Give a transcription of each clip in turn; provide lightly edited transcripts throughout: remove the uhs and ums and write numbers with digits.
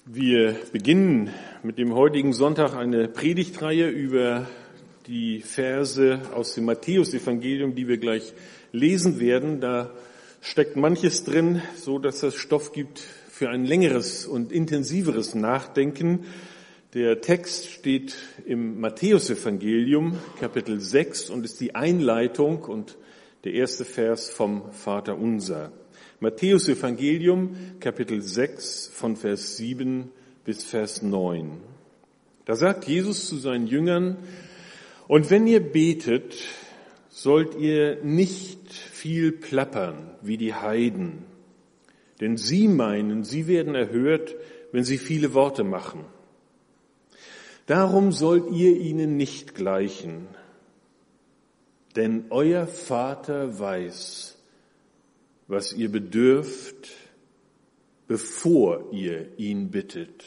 Wir beginnen mit dem heutigen Sonntag eine Predigtreihe über die Verse aus dem Matthäusevangelium, die wir gleich lesen werden. Da steckt manches drin, so dass das Stoff gibt für ein längeres und intensiveres Nachdenken. Der Text steht im Matthäusevangelium, Kapitel 6, und ist die Einleitung und der erste Vers vom Vaterunser. Matthäusevangelium, Kapitel 6, von Vers 7 bis Vers 9. Da sagt Jesus zu seinen Jüngern: Und wenn ihr betet, sollt ihr nicht viel plappern wie die Heiden, denn sie meinen, sie werden erhört, wenn sie viele Worte machen. Darum sollt ihr ihnen nicht gleichen, denn euer Vater weiß, was ihr bedürft, bevor ihr ihn bittet.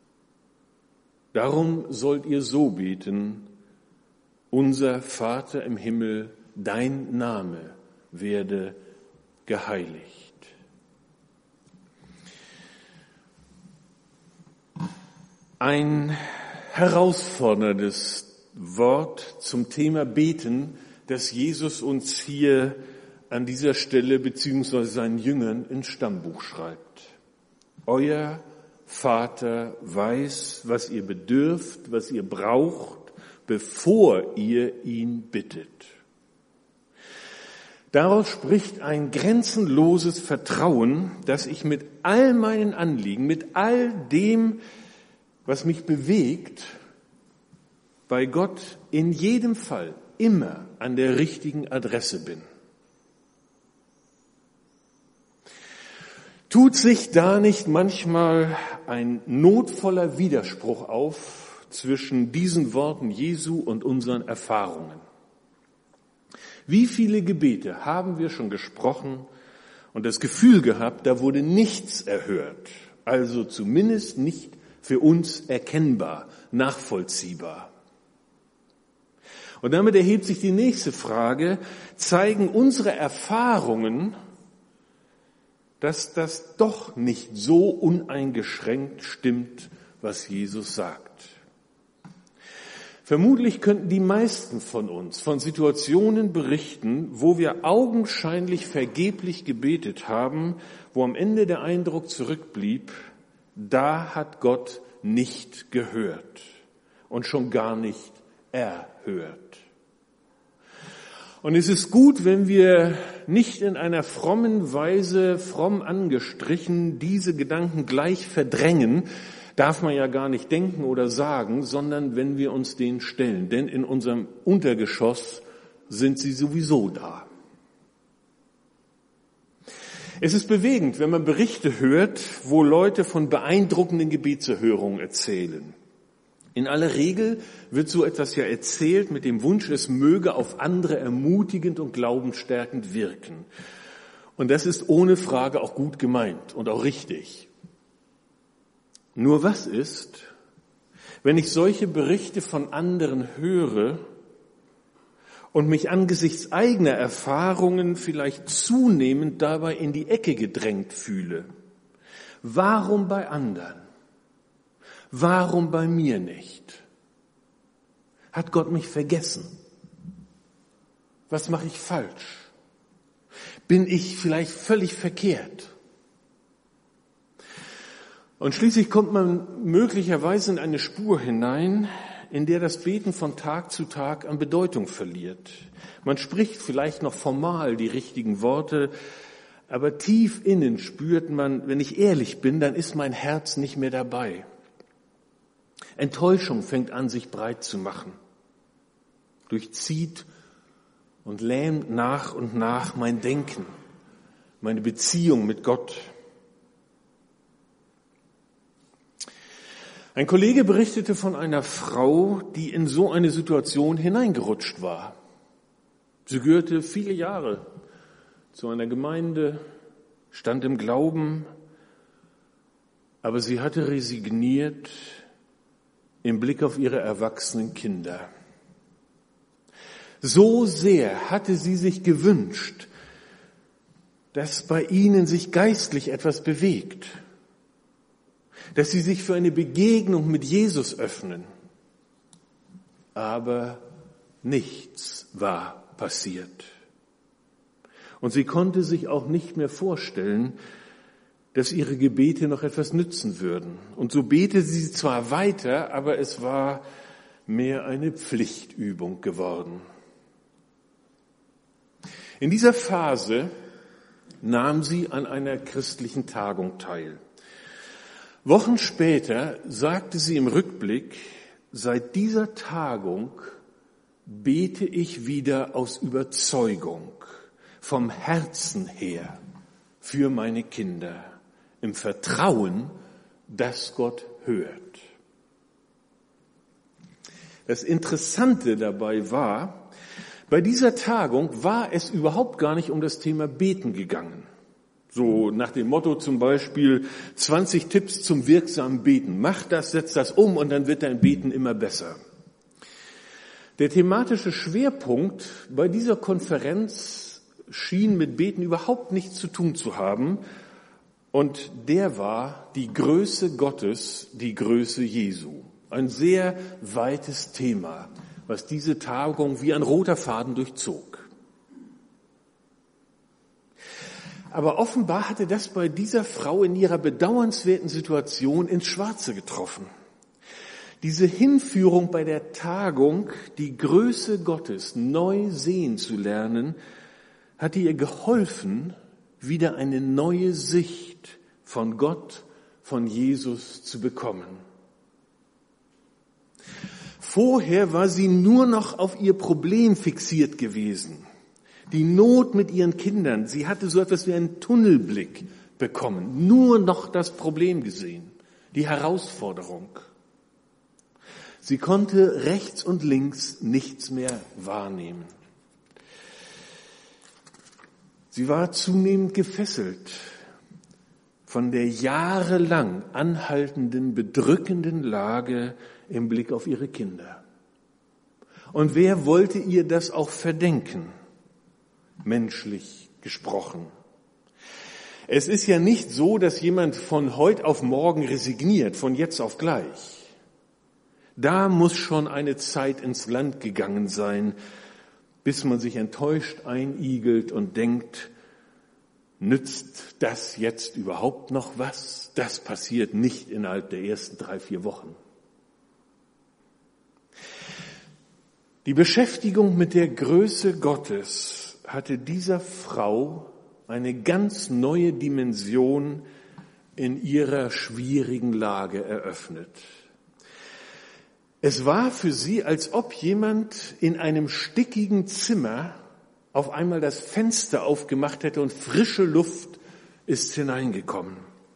Darum sollt ihr so beten: Unser Vater im Himmel, dein Name werde geheiligt. Ein herausforderndes Wort zum Thema Beten, das Jesus uns hier an dieser Stelle beziehungsweise seinen Jüngern ins Stammbuch schreibt. Euer Vater weiß, was ihr bedürft, was ihr braucht, bevor ihr ihn bittet. Daraus spricht ein grenzenloses Vertrauen, dass ich mit all meinen Anliegen, mit all dem, was mich bewegt, bei Gott in jedem Fall immer an der richtigen Adresse bin. Tut sich da nicht manchmal ein notvoller Widerspruch auf zwischen diesen Worten Jesu und unseren Erfahrungen? Wie viele Gebete haben wir schon gesprochen und das Gefühl gehabt, da wurde nichts erhört, also zumindest nicht für uns erkennbar, nachvollziehbar. Und damit erhebt sich die nächste Frage: Zeigen unsere Erfahrungen, dass das doch nicht so uneingeschränkt stimmt, was Jesus sagt? Vermutlich könnten die meisten von uns von Situationen berichten, wo wir augenscheinlich vergeblich gebetet haben, wo am Ende der Eindruck zurückblieb: Da hat Gott nicht gehört und schon gar nicht erhört. Und es ist gut, wenn wir nicht in einer frommen Weise, fromm angestrichen, diese Gedanken gleich verdrängen, darf man ja gar nicht denken oder sagen, sondern wenn wir uns denen stellen. Denn in unserem Untergeschoss sind sie sowieso da. Es ist bewegend, wenn man Berichte hört, wo Leute von beeindruckenden Gebetserhörungen erzählen. In aller Regel wird so etwas ja erzählt mit dem Wunsch, es möge auf andere ermutigend und glaubensstärkend wirken. Und das ist ohne Frage auch gut gemeint und auch richtig. Nur was ist, wenn ich solche Berichte von anderen höre und mich angesichts eigener Erfahrungen vielleicht zunehmend dabei in die Ecke gedrängt fühle? Warum bei anderen? Warum bei mir nicht? Hat Gott mich vergessen? Was mache ich falsch? Bin ich vielleicht völlig verkehrt? Und schließlich kommt man möglicherweise in eine Spur hinein, in der das Beten von Tag zu Tag an Bedeutung verliert. Man spricht vielleicht noch formal die richtigen Worte, aber tief innen spürt man, wenn ich ehrlich bin, dann ist mein Herz nicht mehr dabei. Enttäuschung fängt an, sich breit zu machen, durchzieht und lähmt nach und nach mein Denken, meine Beziehung mit Gott. Ein Kollege berichtete von einer Frau, die in so eine Situation hineingerutscht war. Sie gehörte viele Jahre zu einer Gemeinde, stand im Glauben, aber sie hatte resigniert im Blick auf ihre erwachsenen Kinder. So sehr hatte sie sich gewünscht, dass bei ihnen sich geistlich etwas bewegt. dass sie sich für eine Begegnung mit Jesus öffnen. Aber nichts war passiert. Und sie konnte sich auch nicht mehr vorstellen, dass ihre Gebete noch etwas nützen würden. Und so betete sie zwar weiter, aber es war mehr eine Pflichtübung geworden. In dieser Phase nahm sie an einer christlichen Tagung teil. Wochen später sagte sie im Rückblick, seit dieser Tagung bete ich wieder aus Überzeugung, vom Herzen her, für meine Kinder, im Vertrauen, dass Gott hört. Das Interessante dabei war, bei dieser Tagung war es überhaupt gar nicht um das Thema Beten gegangen. So nach dem Motto zum Beispiel 20 Tipps zum wirksamen Beten. Mach das, setz das um und dann wird dein Beten immer besser. Der thematische Schwerpunkt bei dieser Konferenz schien mit Beten überhaupt nichts zu tun zu haben. Und der war die Größe Gottes, die Größe Jesu. Ein sehr weites Thema, was diese Tagung wie ein roter Faden durchzog. Aber offenbar hatte das bei dieser Frau in ihrer bedauernswerten Situation ins Schwarze getroffen. Diese Hinführung bei der Tagung, die Größe Gottes neu sehen zu lernen, hatte ihr geholfen, wieder eine neue Sicht von Gott, von Jesus zu bekommen. Vorher war sie nur noch auf ihr Problem fixiert gewesen. Die Not mit ihren Kindern. Sie hatte so etwas wie einen Tunnelblick bekommen. Nur noch das Problem gesehen. Die Herausforderung. Sie konnte rechts und links nichts mehr wahrnehmen. Sie war zunehmend gefesselt von der jahrelang anhaltenden, bedrückenden Lage im Blick auf ihre Kinder. Und wer wollte ihr das auch verdenken? Menschlich gesprochen. Es ist ja nicht so, dass jemand von heute auf morgen resigniert, von jetzt auf gleich. Da muss schon eine Zeit ins Land gegangen sein, bis man sich enttäuscht einigelt und denkt, nützt das jetzt überhaupt noch was? Das passiert nicht innerhalb der ersten 3-4 Wochen. Die Beschäftigung mit der Größe Gottes hatte dieser Frau eine ganz neue Dimension in ihrer schwierigen Lage eröffnet. Es war für sie, als ob jemand in einem stickigen Zimmer auf einmal das Fenster aufgemacht hätte und frische Luft ist hineingekommen.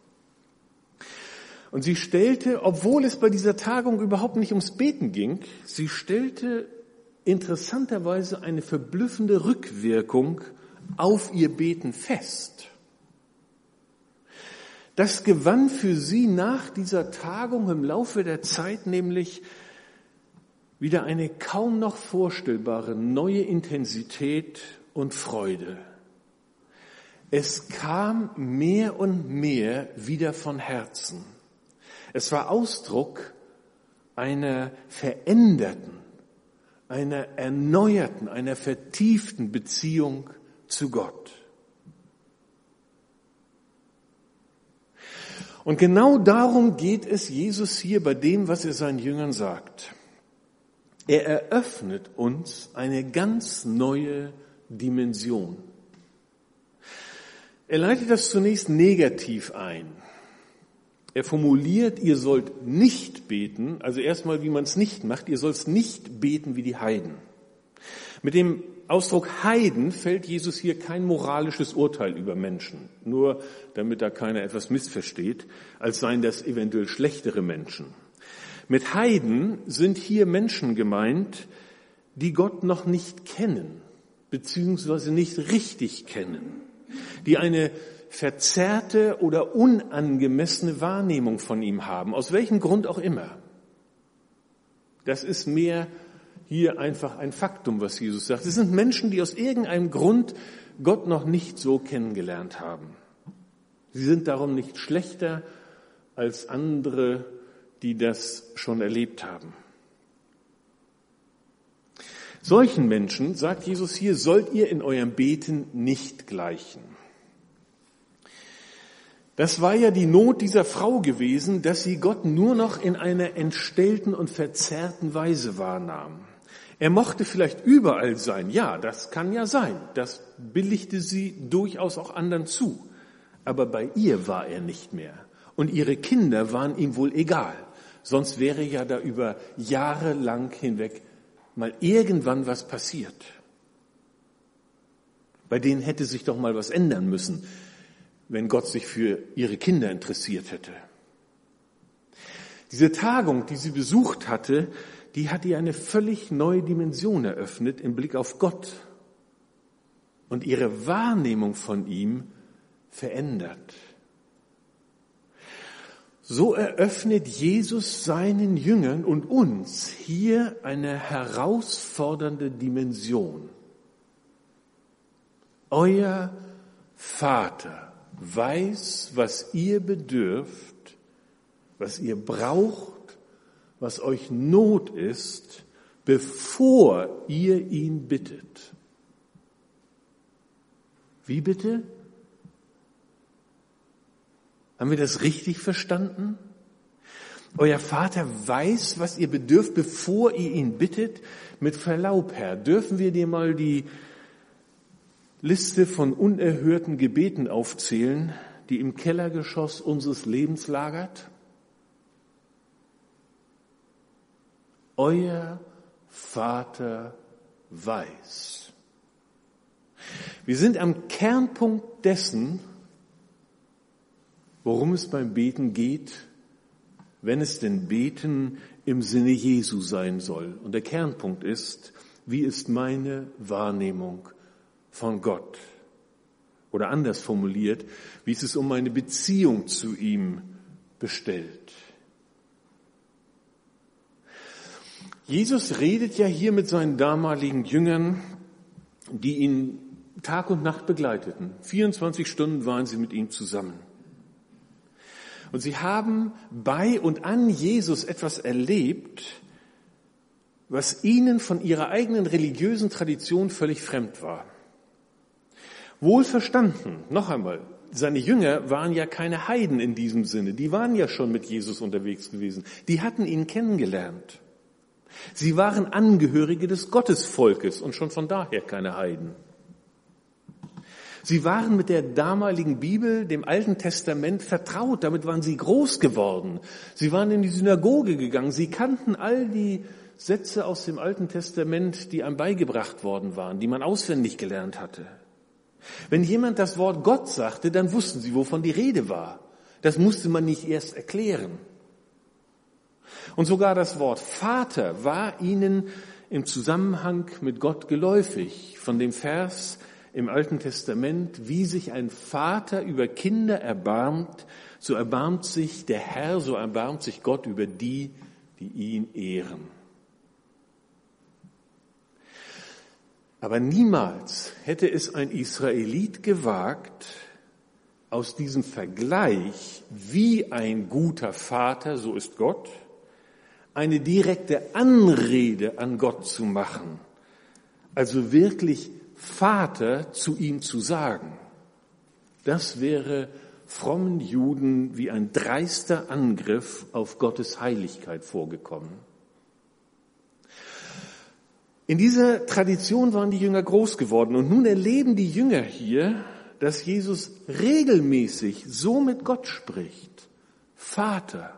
Und sie stellte, obwohl es bei dieser Tagung überhaupt nicht ums Beten ging, sie stellte interessanterweise eine verblüffende Rückwirkung auf ihr Beten fest. Das gewann für sie nach dieser Tagung im Laufe der Zeit nämlich wieder eine kaum noch vorstellbare neue Intensität und Freude. Es kam mehr und mehr wieder von Herzen. Es war Ausdruck einer veränderten, einer erneuerten, einer vertieften Beziehung zu Gott. Und genau darum geht es Jesus hier bei dem, was er seinen Jüngern sagt. Er eröffnet uns eine ganz neue Dimension. Er leitet das zunächst negativ ein. Er formuliert, ihr sollt nicht beten, also erstmal, wie man es nicht macht, ihr sollt nicht beten wie die Heiden. Mit dem Ausdruck Heiden fällt Jesus hier kein moralisches Urteil über Menschen, nur damit da keiner etwas missversteht, als seien das eventuell schlechtere Menschen. Mit Heiden sind hier Menschen gemeint, die Gott noch nicht kennen, beziehungsweise nicht richtig kennen, die eine verzerrte oder unangemessene Wahrnehmung von ihm haben, aus welchem Grund auch immer. Das ist mehr hier einfach ein Faktum, was Jesus sagt. Es sind Menschen, die aus irgendeinem Grund Gott noch nicht so kennengelernt haben. Sie sind darum nicht schlechter als andere, die das schon erlebt haben. Solchen Menschen, sagt Jesus hier, sollt ihr in eurem Beten nicht gleichen. Das war ja die Not dieser Frau gewesen, dass sie Gott nur noch in einer entstellten und verzerrten Weise wahrnahm. Er mochte vielleicht überall sein, ja, das kann ja sein, das billigte sie durchaus auch anderen zu. Aber bei ihr war er nicht mehr. Und ihre Kinder waren ihm wohl egal. Sonst wäre ja da über Jahre lang hinweg mal irgendwann was passiert. Bei denen hätte sich doch mal was ändern müssen, wenn Gott sich für ihre Kinder interessiert hätte. Diese Tagung, die sie besucht hatte, die hat ihr eine völlig neue Dimension eröffnet im Blick auf Gott und ihre Wahrnehmung von ihm verändert. So eröffnet Jesus seinen Jüngern und uns hier eine herausfordernde Dimension. Euer Vater weiß, was ihr bedürft, was ihr braucht, was euch Not ist, bevor ihr ihn bittet. Wie bitte? Haben wir das richtig verstanden? Euer Vater weiß, was ihr bedürft, bevor ihr ihn bittet. Mit Verlaub, Herr, dürfen wir dir mal die Liste von unerhörten Gebeten aufzählen, die im Kellergeschoss unseres Lebens lagert? Euer Vater weiß. Wir sind am Kernpunkt dessen, worum es beim Beten geht, wenn es denn Beten im Sinne Jesu sein soll. Und der Kernpunkt ist, wie ist meine Wahrnehmung von Gott? Oder anders formuliert, wie ist es um meine Beziehung zu ihm bestellt? Jesus redet ja hier mit seinen damaligen Jüngern, die ihn Tag und Nacht begleiteten. 24 Stunden waren sie mit ihm zusammen. Und sie haben bei und an Jesus etwas erlebt, was ihnen von ihrer eigenen religiösen Tradition völlig fremd war. Wohl verstanden, noch einmal, seine Jünger waren ja keine Heiden in diesem Sinne, die waren ja schon mit Jesus unterwegs gewesen, die hatten ihn kennengelernt. Sie waren Angehörige des Gottesvolkes und schon von daher keine Heiden. Sie waren mit der damaligen Bibel, dem Alten Testament, vertraut. Damit waren sie groß geworden. Sie waren in die Synagoge gegangen. Sie kannten all die Sätze aus dem Alten Testament, die einem beigebracht worden waren, die man auswendig gelernt hatte. Wenn jemand das Wort Gott sagte, dann wussten sie, wovon die Rede war. Das musste man nicht erst erklären. Und sogar das Wort Vater war ihnen im Zusammenhang mit Gott geläufig. Von dem Vers im Alten Testament, wie sich ein Vater über Kinder erbarmt, so erbarmt sich der Herr, so erbarmt sich Gott über die, die ihn ehren. Aber niemals hätte es ein Israelit gewagt, aus diesem Vergleich, wie ein guter Vater, so ist Gott, eine direkte Anrede an Gott zu machen. Also wirklich Vater zu ihm zu sagen. Das wäre frommen Juden wie ein dreister Angriff auf Gottes Heiligkeit vorgekommen. In dieser Tradition waren die Jünger groß geworden und nun erleben die Jünger hier, dass Jesus regelmäßig so mit Gott spricht. Vater.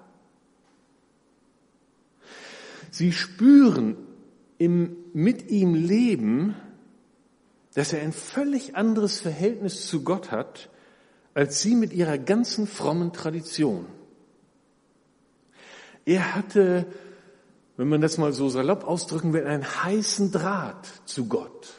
Sie spüren im mit ihm Leben, dass er ein völlig anderes Verhältnis zu Gott hat, als sie mit ihrer ganzen frommen Tradition. Er hatte, wenn man das mal so salopp ausdrücken will, einen heißen Draht zu Gott.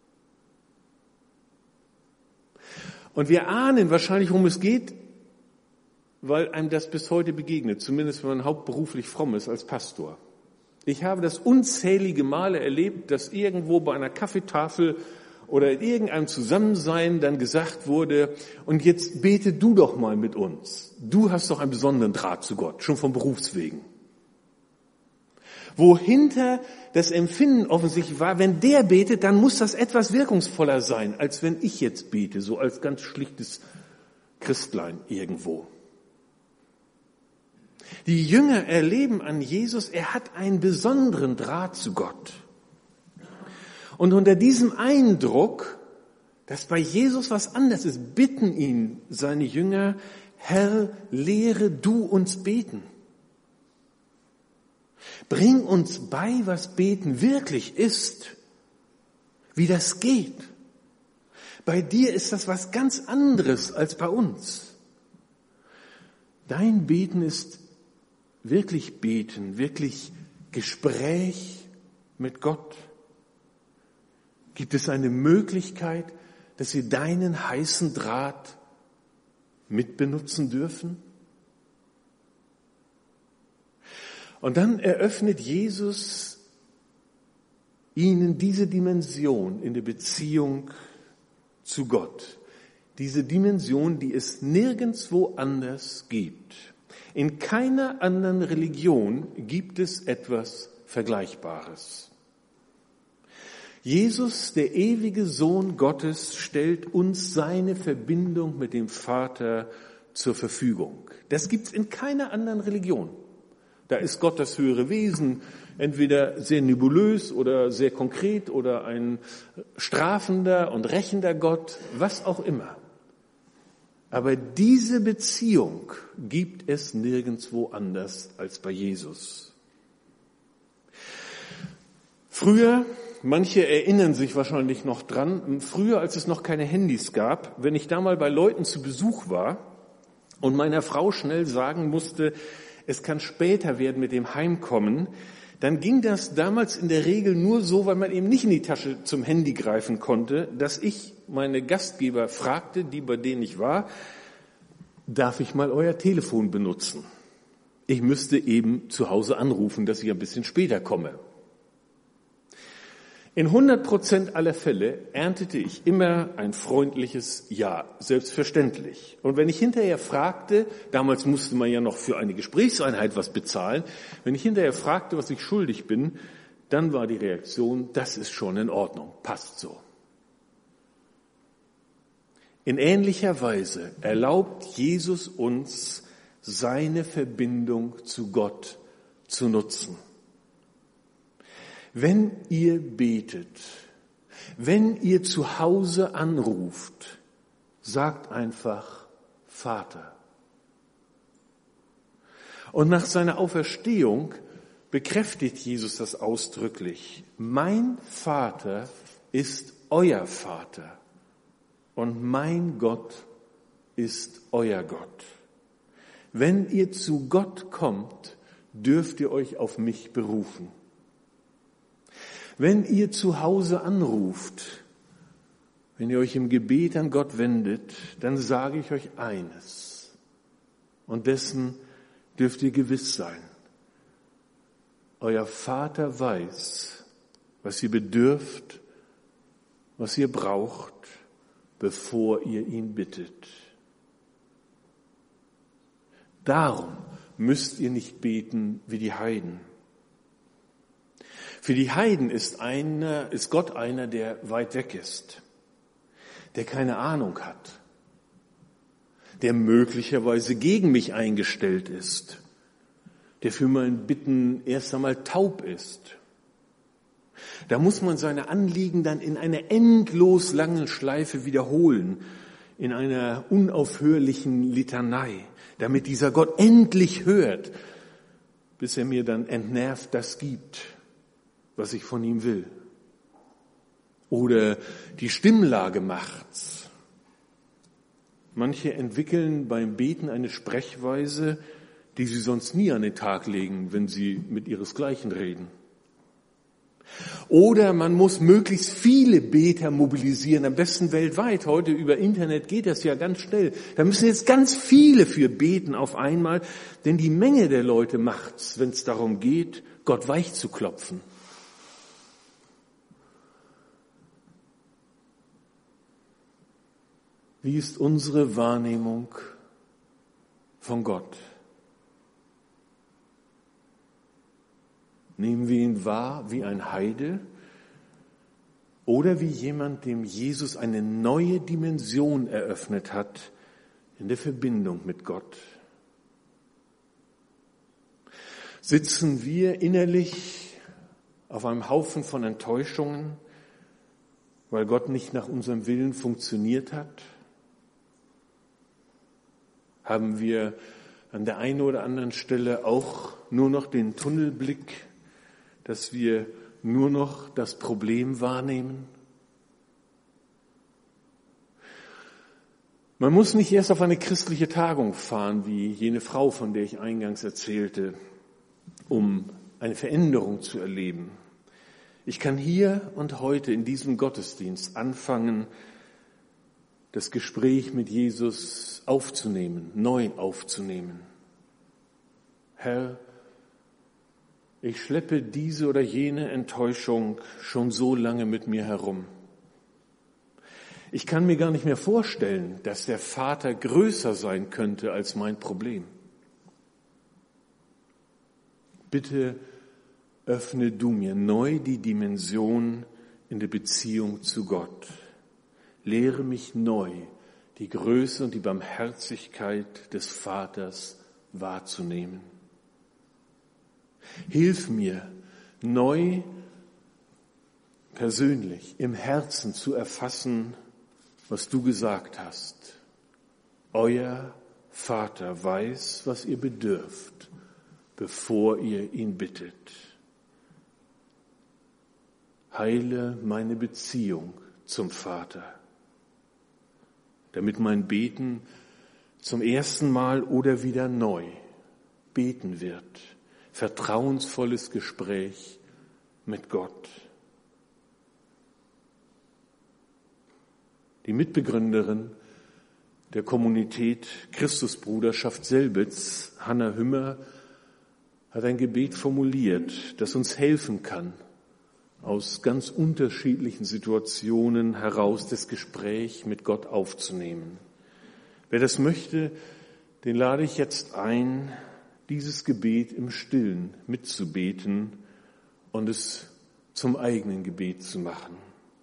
Und wir ahnen wahrscheinlich, worum es geht, weil einem das bis heute begegnet, zumindest wenn man hauptberuflich fromm ist als Pastor. Ich habe das unzählige Male erlebt, dass irgendwo bei einer Kaffeetafel oder in irgendeinem Zusammensein dann gesagt wurde, und jetzt bete du doch mal mit uns. Du hast doch einen besonderen Draht zu Gott, schon vom Berufswegen. Wohinter das Empfinden offensichtlich war, wenn der betet, dann muss das etwas wirkungsvoller sein, als wenn ich jetzt bete, so als ganz schlichtes Christlein irgendwo. Die Jünger erleben an Jesus, er hat einen besonderen Draht zu Gott. Und unter diesem Eindruck, dass bei Jesus was anderes ist, bitten ihn seine Jünger, Herr, lehre du uns beten. Bring uns bei, was Beten wirklich ist, wie das geht. Bei dir ist das was ganz anderes als bei uns. Dein Beten ist wirklich Beten, wirklich Gespräch mit Gott. Gibt es eine Möglichkeit, dass wir deinen heißen Draht mitbenutzen dürfen? Und dann eröffnet Jesus ihnen diese Dimension in der Beziehung zu Gott. Diese Dimension, die es nirgendwo anders gibt. In keiner anderen Religion gibt es etwas Vergleichbares. Jesus, der ewige Sohn Gottes, stellt uns seine Verbindung mit dem Vater zur Verfügung. Das gibt's in keiner anderen Religion. Da ist Gott das höhere Wesen, entweder sehr nebulös oder sehr konkret oder ein strafender und rächender Gott, was auch immer. Aber diese Beziehung gibt es nirgendwo anders als bei Jesus. Früher, manche erinnern sich wahrscheinlich noch dran, früher, als es noch keine Handys gab, wenn ich da mal bei Leuten zu Besuch war und meiner Frau schnell sagen musste, es kann später werden mit dem Heimkommen, dann ging das damals in der Regel nur so, weil man eben nicht in die Tasche zum Handy greifen konnte, dass ich meine Gastgeber fragte, die bei denen ich war, darf ich mal euer Telefon benutzen? Ich müsste eben zu Hause anrufen, dass ich ein bisschen später komme. In 100% aller Fälle erntete ich immer ein freundliches Ja, selbstverständlich. Und wenn ich hinterher fragte, damals musste man ja noch für eine Gesprächseinheit was bezahlen, wenn ich hinterher fragte, was ich schuldig bin, dann war die Reaktion, das ist schon in Ordnung, passt so. In ähnlicher Weise erlaubt Jesus uns, seine Verbindung zu Gott zu nutzen. Wenn ihr betet, wenn ihr zu Hause anruft, sagt einfach Vater. Und nach seiner Auferstehung bekräftigt Jesus das ausdrücklich. Mein Vater ist euer Vater und mein Gott ist euer Gott. Wenn ihr zu Gott kommt, dürft ihr euch auf mich berufen. Wenn ihr zu Hause anruft, wenn ihr euch im Gebet an Gott wendet, dann sage ich euch eines. Und dessen dürft ihr gewiss sein. Euer Vater weiß, was ihr bedürft, was ihr braucht, bevor ihr ihn bittet. Darum müsst ihr nicht beten wie die Heiden. Für die Heiden ist Gott einer, der weit weg ist, der keine Ahnung hat, der möglicherweise gegen mich eingestellt ist, der für mein Bitten erst einmal taub ist. Da muss man seine Anliegen dann in einer endlos langen Schleife wiederholen, in einer unaufhörlichen Litanei, damit dieser Gott endlich hört, bis er mir dann entnervt das gibt, was ich von ihm will. Oder die Stimmlage macht's. Manche entwickeln beim Beten eine Sprechweise, die sie sonst nie an den Tag legen, wenn sie mit ihresgleichen reden. Oder man muss möglichst viele Beter mobilisieren, am besten weltweit. Heute über Internet geht das ja ganz schnell. Da müssen jetzt ganz viele für beten auf einmal, denn die Menge der Leute macht's, wenn es darum geht, Gott weich zu klopfen. Wie ist unsere Wahrnehmung von Gott? Nehmen wir ihn wahr wie ein Heide oder wie jemand, dem Jesus eine neue Dimension eröffnet hat in der Verbindung mit Gott? Sitzen wir innerlich auf einem Haufen von Enttäuschungen, weil Gott nicht nach unserem Willen funktioniert hat? Haben wir an der einen oder anderen Stelle auch nur noch den Tunnelblick, dass wir nur noch das Problem wahrnehmen? Man muss nicht erst auf eine christliche Tagung fahren, wie jene Frau, von der ich eingangs erzählte, um eine Veränderung zu erleben. Ich kann hier und heute in diesem Gottesdienst anfangen, das Gespräch mit Jesus aufzunehmen, neu aufzunehmen. Herr, ich schleppe diese oder jene Enttäuschung schon so lange mit mir herum. Ich kann mir gar nicht mehr vorstellen, dass der Vater größer sein könnte als mein Problem. Bitte öffne du mir neu die Dimension in der Beziehung zu Gott. Lehre mich neu, die Größe und die Barmherzigkeit des Vaters wahrzunehmen. Hilf mir, neu, persönlich, im Herzen zu erfassen, was du gesagt hast. Euer Vater weiß, was ihr bedürft, bevor ihr ihn bittet. Heile meine Beziehung zum Vater, damit mein Beten zum ersten Mal oder wieder neu beten wird. Vertrauensvolles Gespräch mit Gott. Die Mitbegründerin der Kommunität Christusbruderschaft Selbitz, Hanna Hümmer, hat ein Gebet formuliert, das uns helfen kann, aus ganz unterschiedlichen Situationen heraus das Gespräch mit Gott aufzunehmen. Wer das möchte, den lade ich jetzt ein, dieses Gebet im Stillen mitzubeten und es zum eigenen Gebet zu machen.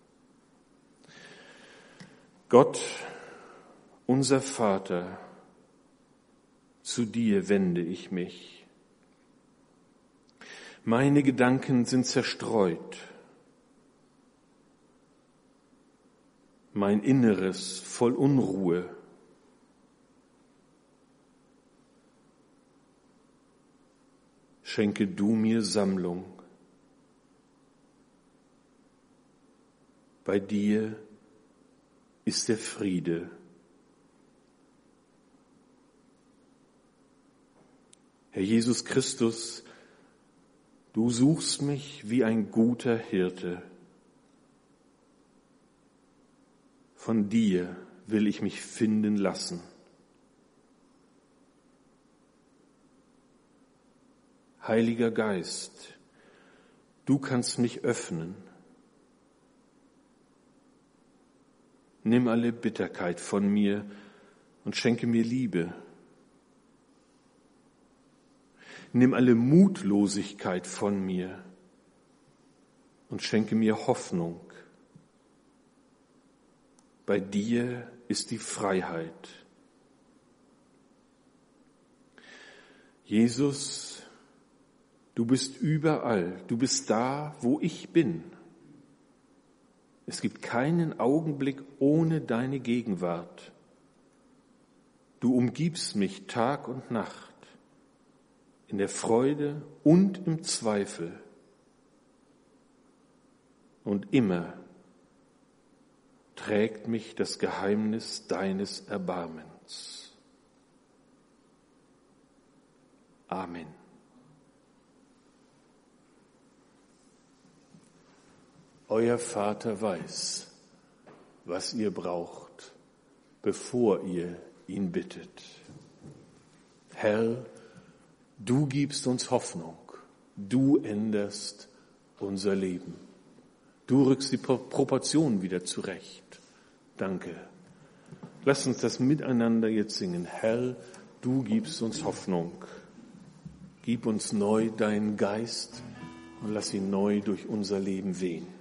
Gott, unser Vater, zu dir wende ich mich. Meine Gedanken sind zerstreut. Mein Inneres voll Unruhe. Schenke du mir Sammlung. Bei dir ist der Friede. Herr Jesus Christus, du suchst mich wie ein guter Hirte. Von dir will ich mich finden lassen. Heiliger Geist, du kannst mich öffnen. Nimm alle Bitterkeit von mir und schenke mir Liebe. Nimm alle Mutlosigkeit von mir und schenke mir Hoffnung. Bei dir ist die Freiheit. Jesus, du bist überall, du bist da, wo ich bin. Es gibt keinen Augenblick ohne deine Gegenwart. Du umgibst mich Tag und Nacht, in der Freude und im Zweifel. Und immer trägt mich das Geheimnis deines Erbarmens. Amen. Euer Vater weiß, was ihr braucht, bevor ihr ihn bittet. Herr, du gibst uns Hoffnung, du änderst unser Leben. Du rückst die Proportionen wieder zurecht. Danke. Lass uns das miteinander jetzt singen. Herr, du gibst uns Hoffnung. Gib uns neu deinen Geist und lass ihn neu durch unser Leben wehen.